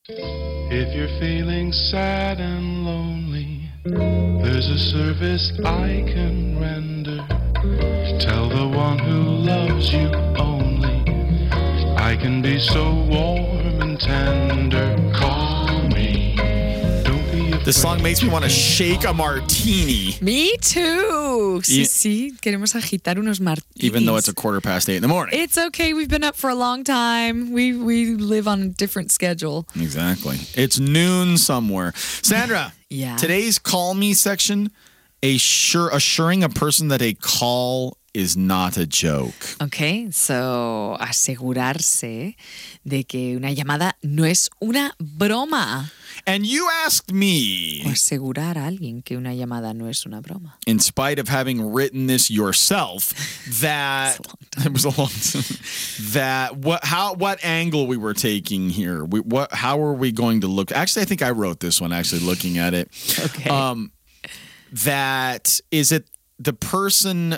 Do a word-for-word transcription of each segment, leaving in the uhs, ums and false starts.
If you're feeling sad and lonely, there's a service I can render. Tell the one who loves you only, I can be so warm and tender. Call me. Don't be afraid. This song makes me want to shake a martini. Me too. Sí, Yeah. sí. Queremos agitar unos martinis. Even though it's a quarter past eight in the morning. It's okay. We've been up for a long time. We we live on a different schedule. Exactly. It's noon somewhere. Sandra, Yeah. today's Call Me section, assure, assuring a person that a call is not a joke. Okay, so asegurarse de que una llamada no es una broma. And you asked O me, asegurar a alguien que una llamada no es una broma. in spite of having written this yourself, that it was a long time. That what how what angle we were taking here. We, what how are we going to look? Actually, I think I wrote this one. Actually, looking at it, Okay. um, that is it the person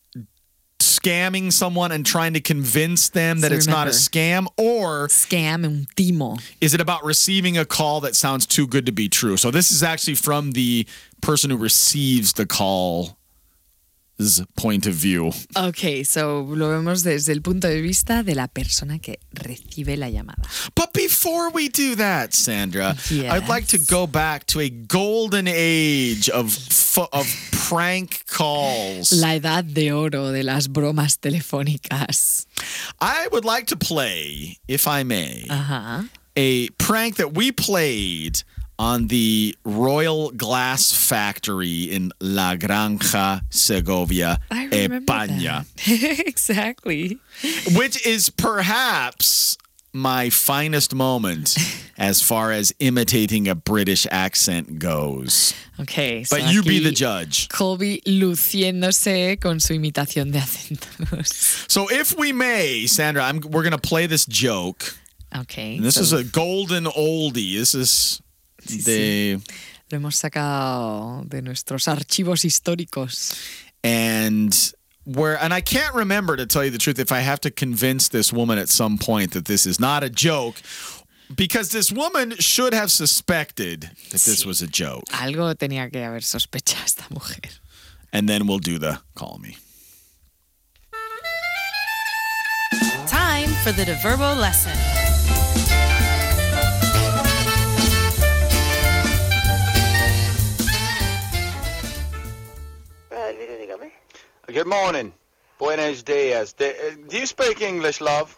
scamming someone and trying to convince them that So it's not a remember- scam, or Scam, un timo. is it about receiving a call that sounds too good to be true? So this is actually from the person who receives the call's point of view. Okay, so lo vemos desde el punto de vista de la persona que recibe la llamada. But before we do that, Sandra, I'd like to Yes. go back to a golden age of fu- of prank calls. La edad de oro de las bromas telefónicas. I would like to play, if I may, Ajá. a prank that we played on the Royal Glass Factory in La Granja, Segovia, I remember España, that. Exactly. which is perhaps my finest moment as far as imitating a British accent goes. Okay, so But you be aquí the judge. Colby luciéndose con su imitación de acentos. So if we may, Sandra, I'm, we're going to play this joke. Okay. And this so is a golden oldie. This is Sí, the... lo hemos sacado de nuestros archivos históricos. And... Where and I can't remember, to tell you the truth, if I have to convince this woman at some point that this is not a joke, because this woman should have suspected that this Sí. was a joke. Algo tenía que haber sospechado esta mujer. And then we'll do the call me. Time for the DeVerbo lesson. Good morning. Buenos dias. Do, uh, do you speak English, love?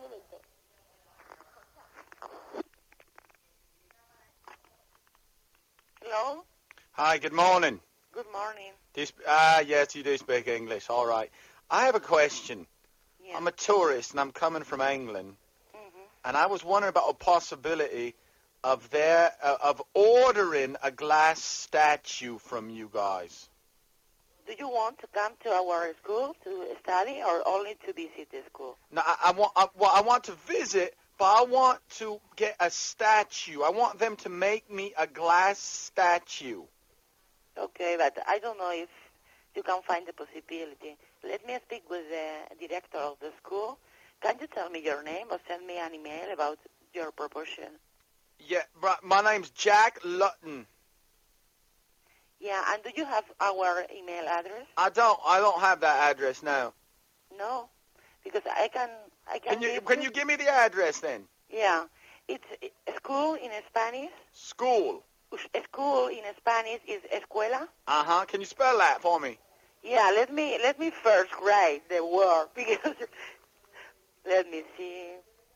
Hello? Hi, good morning. Good morning. Do you sp- ah, yes, you do speak English. All right. I have a question. Yeah. I'm a tourist, and I'm coming from England. Mhm. And I was wondering about a possibility of their, uh, of ordering a glass statue from you guys. Do you want to come to our school to study or only to visit the school? Now, I, I want, I, well, I want to visit, but I want to get a statue. I want them to make me a glass statue. Okay, but I don't know if you can find the possibility. Let me speak with the director of the school. Can you tell me your name or send me an email about your proposition? Yeah, bro- my name's Jack Lutton. Yeah, and do you have our email address? I don't, I don't have that address now. No, because I can. I can. Can you, give can you give me the address then? Yeah, it's uh, school in Spanish. School. School in Spanish is escuela. Uh huh. Can you spell that for me? Yeah, let me let me first write the word because let me see.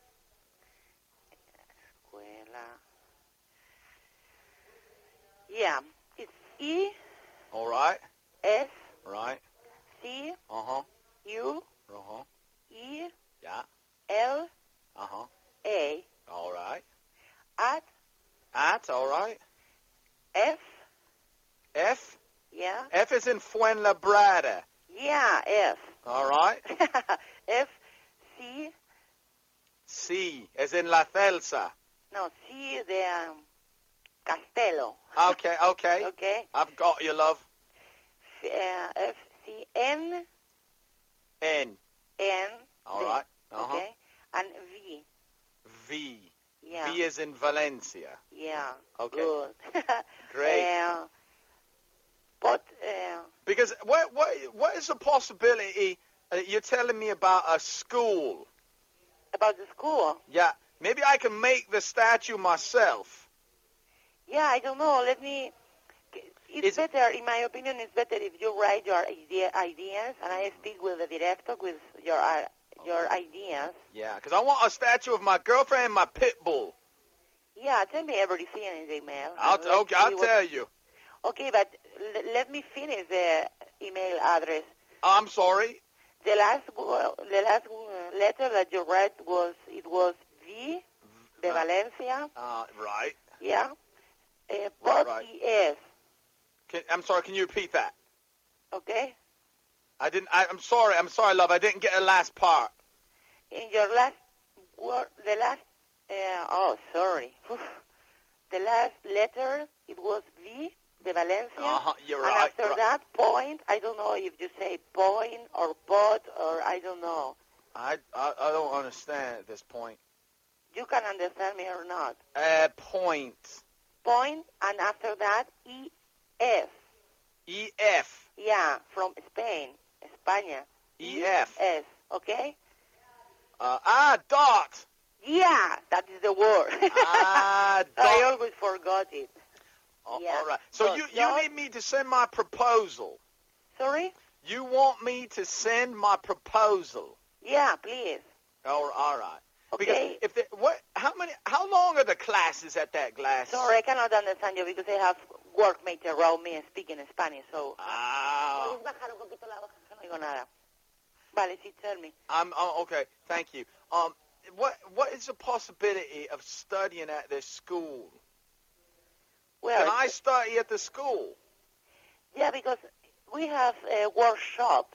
Escuela. Yeah, it's E All right. S Right. C Uh huh. U Uh huh. E Yeah. L Uh huh. A All right. at At. All right. F. F. Yeah, F is in Fuenlabrada. yeah, F. All right. F C C as in La Celsa. no C de um, Castelo. Okay. Okay. Okay. I've got you, love. F, uh, F C N N. N. All de- right. Uh huh. Okay. And V. V. Yeah. V is in Valencia. Yeah. Okay. Good. Great. Uh, but uh, Because what what what is the possibility? Uh, you're telling me about a school. about the school. Yeah. Maybe I can make the statue myself. Yeah, I don't know. Let me. It's Is- better, in my opinion, it's better if you write your idea, ideas and I speak with the director with your uh, your ideas. Yeah. Because I want a statue of my girlfriend and my pit bull. Yeah, tell me everything in the email. I'll and let's okay. I'll see what- tell you. Okay, but l- let me finish the email address. I'm sorry. The last wo- the last uh, letter that you read was it was V de Uh, Valencia. Uh, right. Yeah. Uh, Right, but right. es. Can, I'm sorry. Can you repeat that? Okay. I didn't. I, I'm sorry. I'm sorry, love. I didn't get the last part. In your last word, the last. Uh, oh, sorry. The last letter it was V de Valencia. Uh-huh, you're and right, after right. that point, I don't know if you say point or pot or I don't know. I, I I don't understand at this point. You can understand me or not. Uh, point. Point and after that E F. E F. Yeah, from Spain, España. E F. S. Okay. Uh, ah, dot. Yeah, that is the word. Ah, I dot. always forgot it. Oh, Yeah. all right. So So you you dot- need me to send my proposal. Sorry? You want me to send my proposal? Yeah, please. Oh, all right. Because Okay. if the, what, how many, how long are the classes at that glass? Sorry, I cannot understand you because I have workmates around me speaking Spanish, so... Ah, ¿Puedes bajar un poquito la voz? No oigo nada. Vale, sí, tell me. I'm oh, okay. Thank you. Um, what what is the possibility of studying at this school? Well, Can I study at the school? yeah, because we have a workshop,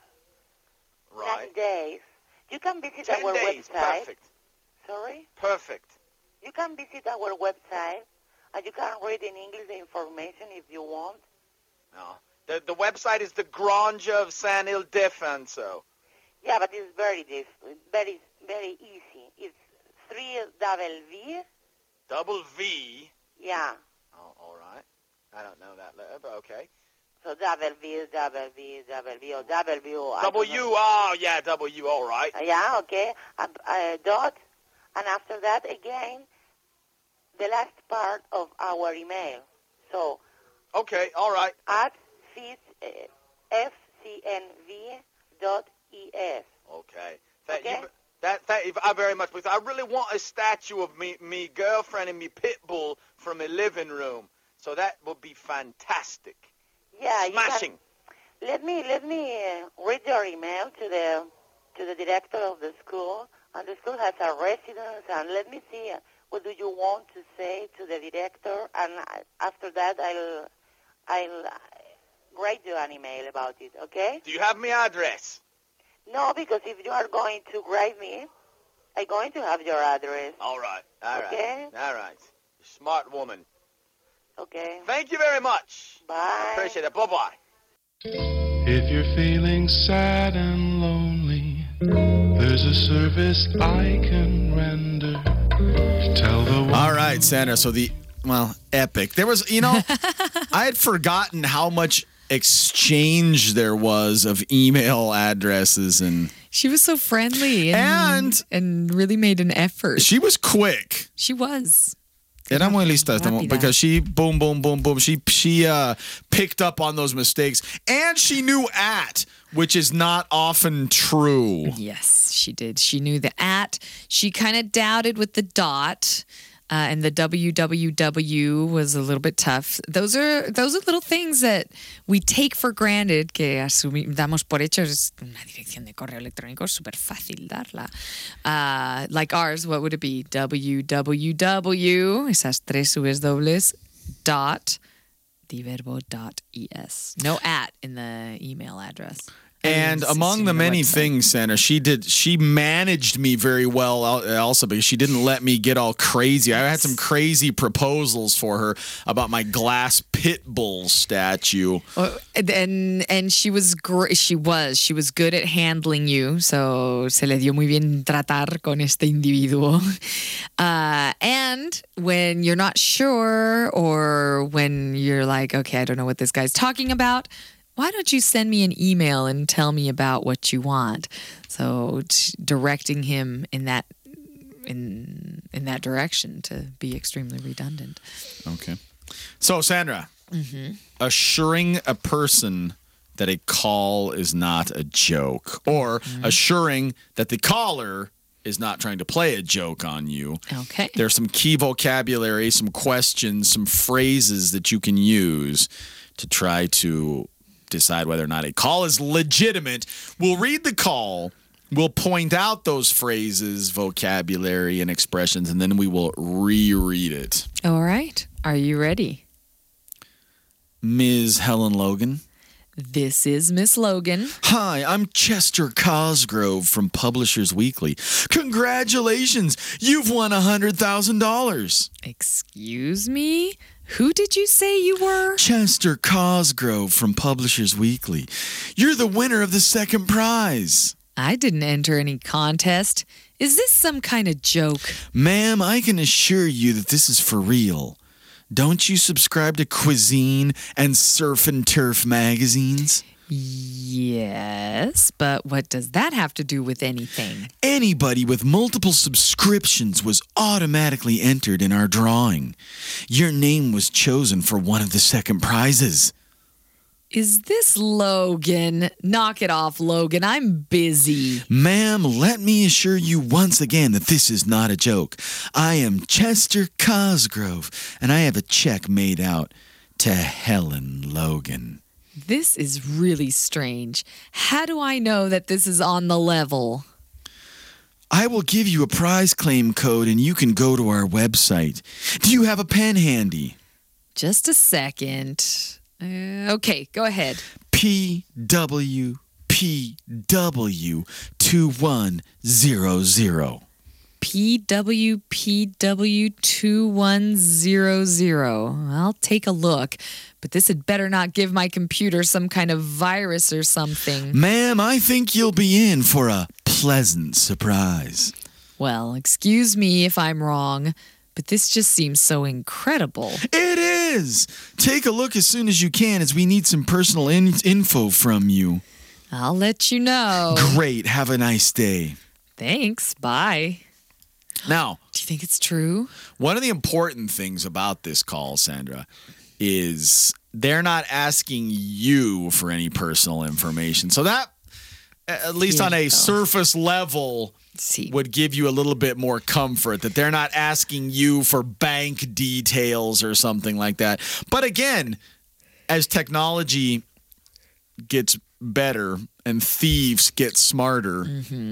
Right. nine days. You can visit Ten our days. website. Perfect. Sorry? Perfect. You can visit our website, and you can read in English the information if you want. No. The the website is the Granja of San Ildefonso. Yeah, but it's very diff- very very easy. It's three double V. Double V. Yeah. Oh, all right. I don't know that letter, but okay. So double V, double V, double V, or double V. Or I don't W. know. Oh, yeah, W. All right. Uh, yeah, okay. A, a dot, and after that again, the last part of our email. So Okay. All right. at f c n v dot e s. Okay. Thank Okay. you. That thank you very much because I really want a statue of me, me girlfriend and me pit bull from a living room. So that would be fantastic. Yeah, you Smashing. can, let me let me uh, read your email to the to the director of the school, and the school has a residence. And let me see uh, what do you want to say to the director, and uh, after that I'll I'll uh, write you an email about it. Okay? Do you have my address? No, because if you are going to write me, I'm going to have your address. All right. All right. Okay. All right. Smart woman. Okay. Thank you very much. Bye. Appreciate it. Bye-bye. If you're feeling sad and lonely, there's a service I can render. Tell the one. All right, Sandra. So the, well, epic. There was, you know, I had forgotten how much exchange there was of email addresses, and She was so friendly and, And- and really made an effort. she was quick. She was. Era muy lista esta mo- Rápida. because she boom boom boom boom she she uh picked up on those mistakes, and she knew at, which is not often true. Yes, she did. She knew the at. She kind of doubted with the dot. Uh, and the W W W was a little bit tough. Those are those are little things that we take for granted, que asumi- damos por hecho. Es una dirección de correo electrónico súper fácil darla. Uh, like ours, what would it be? W W W, esas tres U's dobles, dot, diverbo dot es. No at in the email address. And among the many things, Sandra, she did. She managed me very well. Also, because she didn't let me get all crazy. I had some crazy proposals for her about my glass pit bull statue. Uh, and and she was great. She was she was good at handling you. So se le dio muy bien tratar con este individuo. Uh, and when you're not sure, or when you're like, okay, I don't know what this guy's talking about, why don't you send me an email and tell me about what you want? So t- directing him in that in in that direction to be extremely redundant. Okay. So, Sandra, Mm-hmm. assuring a person that a call is not a joke, or Mm-hmm. assuring that the caller is not trying to play a joke on you. Okay. There's some key vocabulary, some questions, some phrases that you can use to try to decide whether or not a call is legitimate. We'll read the call, we'll point out those phrases, vocabulary, and expressions, and then we will reread it. All right. Are you ready? Miz Helen Logan. This is Miss Logan. Hi, I'm Chester Cosgrove from Publishers Weekly. Congratulations, you've won one hundred thousand dollars. Excuse me? Who did you say you were? Chester Cosgrove from Publishers Weekly. You're the winner of the second prize. I didn't enter any contest. Is this some kind of joke? Ma'am, I can assure you that this is for real. Don't you subscribe to Cuisine and Surf and Turf magazines? Yes, but what does that have to do with anything? Anybody with multiple subscriptions was automatically entered in our drawing. Your name was chosen for one of the second prizes. Is this Logan? Knock it off, Logan. I'm busy. Ma'am, let me assure you once again that this is not a joke. I am Chester Cosgrove, and I have a check made out to Helen Logan. This is really strange. How do I know that this is on the level? I will give you a prize claim code, and you can go to our website. Do you have a pen handy? Just a second. Uh, okay, go ahead. P W P W two one zero zero. P W P W two one zero zero. I'll take a look, but this had better not give my computer some kind of virus or something. Ma'am, I think you'll be in for a pleasant surprise. Well, excuse me if I'm wrong, but this just seems so incredible. It is! Take a look as soon as you can, as we need some personal in- info from you. I'll let you know. Great. Have a nice day. Thanks. Bye. Now, Do you think it's true? one of the important things about this call, Sandra, is they're not asking you for any personal information. So that, at least on a Cierto. surface level, Sí. would give you a little bit more comfort that they're not asking you for bank details or something like that. But again, as technology gets better and thieves get smarter,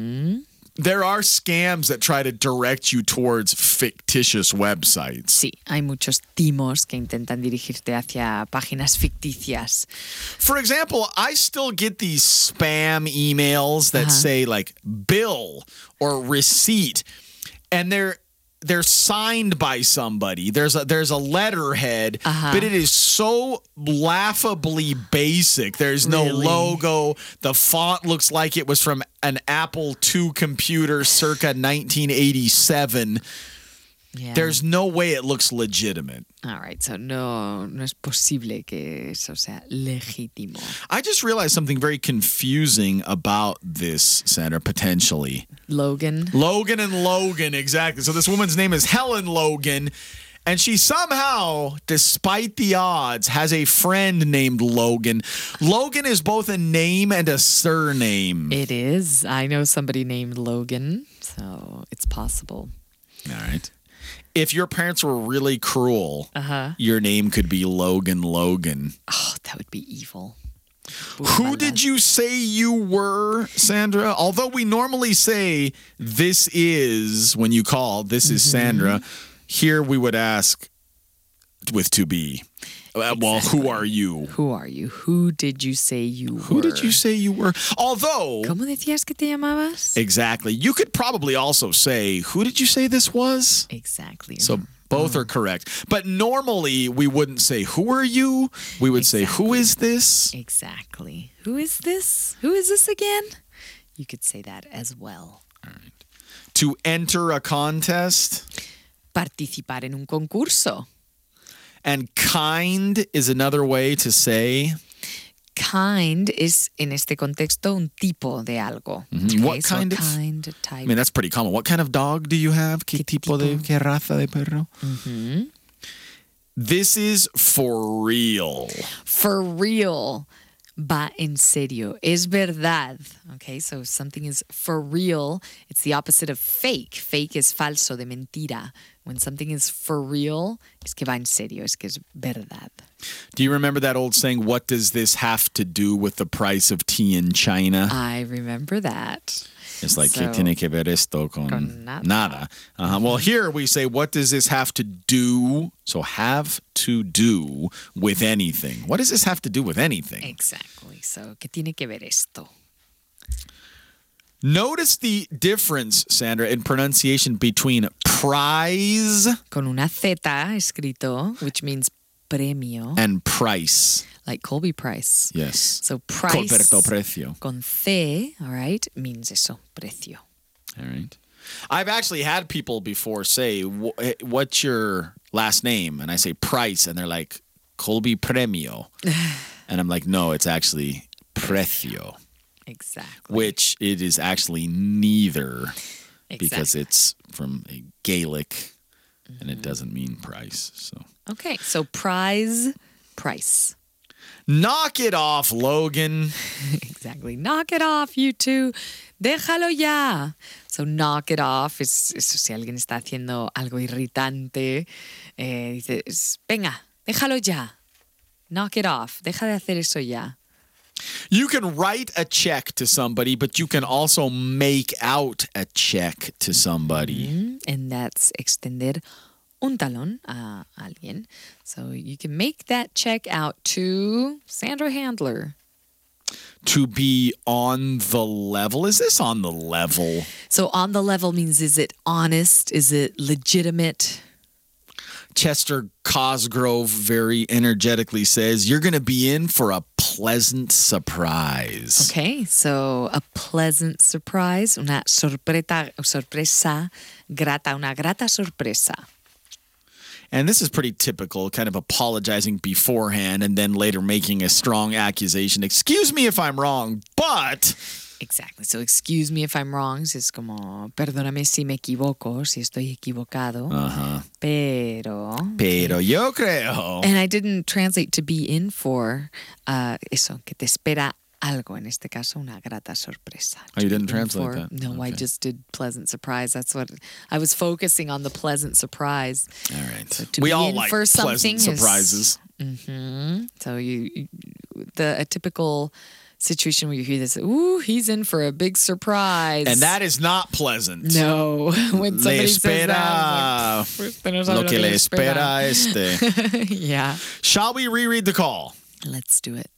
there are scams that try to direct you towards fictitious websites. Sí, hay muchos timos que intentan dirigirte hacia páginas ficticias. For example, I still get these spam emails that say like bill or receipt, and they're they're signed by somebody. There's a there's a letterhead, but it is so laughably basic. There's no Really? logo. The font looks like it was from an Apple two computer circa nineteen eighty-seven. Yeah. There's no way it looks legitimate. All right, so no, no es posible que eso sea legítimo. I just realized something very confusing about this, Sandra, potentially. Logan. Logan and Logan, exactly. So this woman's name is Helen Logan, and she somehow, despite the odds, has a friend named Logan. Logan is both a name and a surname. It is. I know somebody named Logan, so it's possible. All right. If your parents were really cruel, Uh-huh. your name could be Logan Logan. Oh, that would be evil. Who did you say you were, Sandra? Although we normally say this is, when you call, this is Sandra, here we would ask, with to be. Uh, Well, who are you? Who are you? Who did you say you were? Who did you say you were? Although, ¿Cómo decías que te llamabas? exactly, you could probably also say, who did you say this was? Exactly. So both are correct. But normally we wouldn't say, who are you? We would say, who is this? Exactly. Who is this? Who is this again? You could say that as well. To enter a contest. Participar en un concurso. And kind is another way to say. Kind is, en este contexto, un tipo de algo. Mhm. What so kind of- kind, I type. mean, that's pretty common. What kind of dog do you have? ¿Qué, ¿Qué tipo de, tipo? qué raza de perro? Mhm. This is for real. For real. Va en serio. Es verdad. Okay, so if something is for real, it's the opposite of fake. Fake is falso, de mentira. When something is for real, es que va en serio, es que es verdad. Do you remember that old saying, what does this have to do with the price of tea in China? I remember that. It's like, ¿qué So- tiene que ver esto con, Con nada. nada? Uh-huh. Well, here we say, what does this have to do? So have to do with anything. What does this have to do with anything? Exactly. So, ¿qué tiene que ver esto? Notice the difference, Sandra, in pronunciation between prize Con una Z escrito, which means premio, and price. like Colby Price. Yes. So price Colberto precio. con C, all right, means eso, precio. All right. I've actually had people before say, "Wh- what's your last name? And I say price. And they're like, Colby Premio. And I'm like, no, it's actually precio, Exactly. which it is actually neither because Exactly. it's from a Gaelic and it doesn't mean price. So Okay, so prize, price. knock it off, Logan. Exactly. Knock it off, you two. Déjalo ya. So knock it off es, es si alguien está haciendo algo irritante, eh, dices, venga, déjalo ya. Knock it off. Deja de hacer eso ya. You can write a check to somebody, but you can also make out a check to somebody. Mm, And that's extender un talón a alguien. So you can make that check out to Sandra Handler. To be on the level. Is this on the level? So on the level means, is it honest? Is it legitimate? Chester Cosgrove very energetically says, you're going to be in for a pleasant surprise. Okay, so a pleasant surprise, una sorpresa, sorpresa grata, una grata sorpresa. And this is pretty typical, kind of apologizing beforehand and then later making a strong accusation. Excuse me if I'm wrong, but... Exactly. So excuse me if I'm wrong. Es como, perdóname si me equivoco, si estoy equivocado. Uh-huh. Pero. Pero yo creo. And I didn't translate to be in for uh, eso, que te espera algo. En este caso, una grata sorpresa. Oh, you To didn't be in translate for- that? No, I Okay. just did pleasant surprise. That's what I was focusing on, the pleasant surprise. All right. So to we be all in like for pleasant something is- surprises. hmm So you, you the a typical situation where you hear this, ooh, he's in for a big surprise. And that is not pleasant. no, when Le somebody says espera that, it's like, "Usted no sabe lo que le espera este. Yeah, Shall we reread the call? let's do it.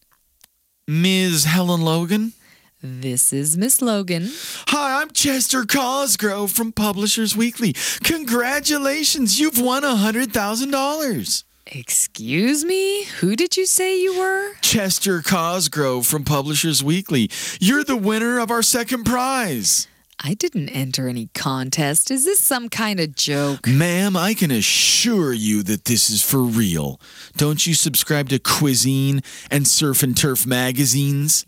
Miz Helen Logan? This is Miss Logan. Hi, I'm Chester Cosgrove from Publishers Weekly. Congratulations, you've won one hundred thousand dollars. Excuse me? Who did you say you were? Chester Cosgrove from Publishers Weekly. You're the winner of our second prize. I didn't enter any contest. Is this some kind of joke? Ma'am, I can assure you that this is for real. Don't you subscribe to Cuisine and Surf and Turf magazines?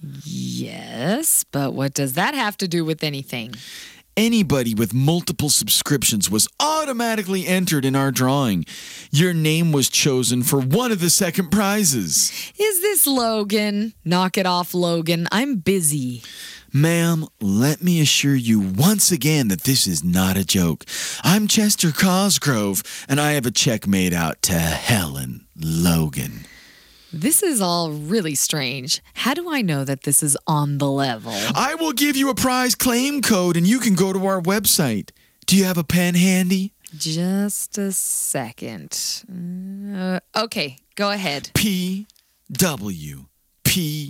Yes, but what does that have to do with anything? Anybody with multiple subscriptions was automatically entered in our drawing. Your name was chosen for one of the second prizes. Is this Logan? Knock it off, Logan. I'm busy. Ma'am, let me assure you once again that this is not a joke. I'm Chester Cosgrove, and I have a check made out to Helen Logan. This is all really strange. How do I know that this is on the level? I will give you a prize claim code, and you can go to our website. Do you have a pen handy? Just a second. Uh, Uh, okay, go ahead. P W P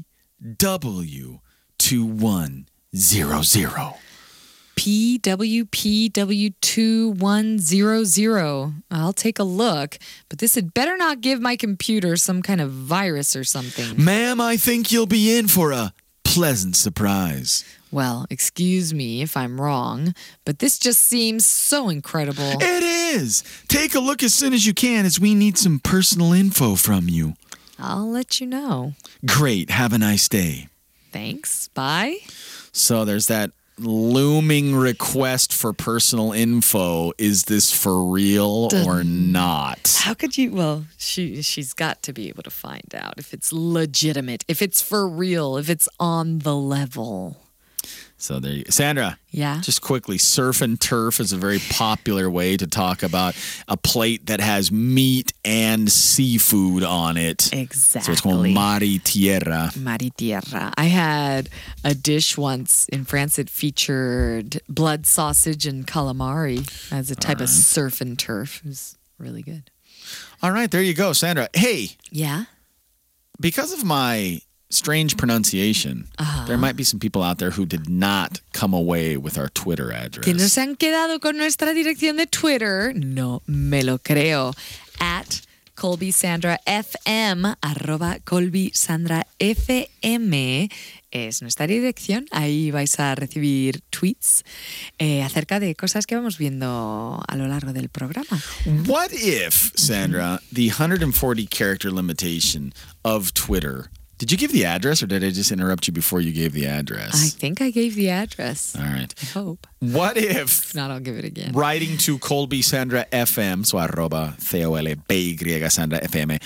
W two one zero zero. P W P W two one zero zero. I'll take a look, but this had better not give my computer some kind of virus or something. Ma'am, I think you'll be in for a pleasant surprise. Well, excuse me if I'm wrong, but this just seems so incredible. It is. Take a look as soon as you can, as we need some personal info from you. I'll let you know. Great. Have a nice day. Thanks. Bye. So there's that looming request for personal info. Is this for real or not? How could you? Well, she she's got to be able to find out if it's legitimate, if it's for real, if it's on the level. So there you go. Sandra. Yeah? Just quickly, surf and turf is a very popular way to talk about a plate that has meat and seafood on it. Exactly. So it's called mar y tierra. Mar y tierra. I had a dish once in France that featured blood sausage and calamari as a type of surf and turf. It was really good. All right, there you go, Sandra. Hey, Yeah? because of my strange pronunciation, there might be some people out there who did not come away with our Twitter address. Que no se han quedado con nuestra dirección de Twitter. No me lo creo. At Colby Sandra F M, arroba Colby Sandra F M es nuestra dirección. Ahí vais a recibir tweets eh, acerca de cosas que vamos viendo a lo largo del programa. What if, Sandra, the one hundred forty character limitation of Twitter, did you give the address or did I just interrupt you before you gave the address? I think I gave the address. All right. I hope. What if If not, I'll give it again. writing to Colby Sandra F M, so arroba C O L B Y Sandra F M,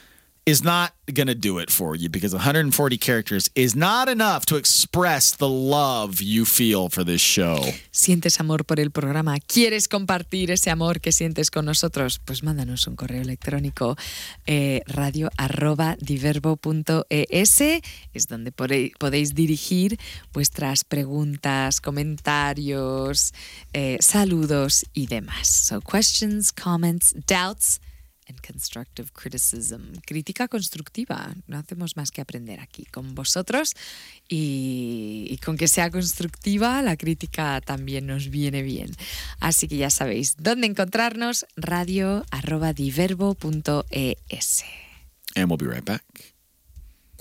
is not going to do it for you because one hundred forty characters is not enough to express the love you feel for this show. ¿Sientes amor por el programa? ¿Quieres compartir ese amor que sientes con nosotros? Pues mándanos un correo electrónico eh, radio arroba diverbo punto es es donde podéis, podéis dirigir vuestras preguntas, comentarios, eh, saludos y demás. So questions, comments, doubts and constructive criticism. Crítica constructiva. No hacemos más que aprender aquí con vosotros y, y con que sea constructiva, la crítica también nos viene bien. Así que ya sabéis dónde encontrarnos, radio arroba diverbo punto es. And we'll be right back.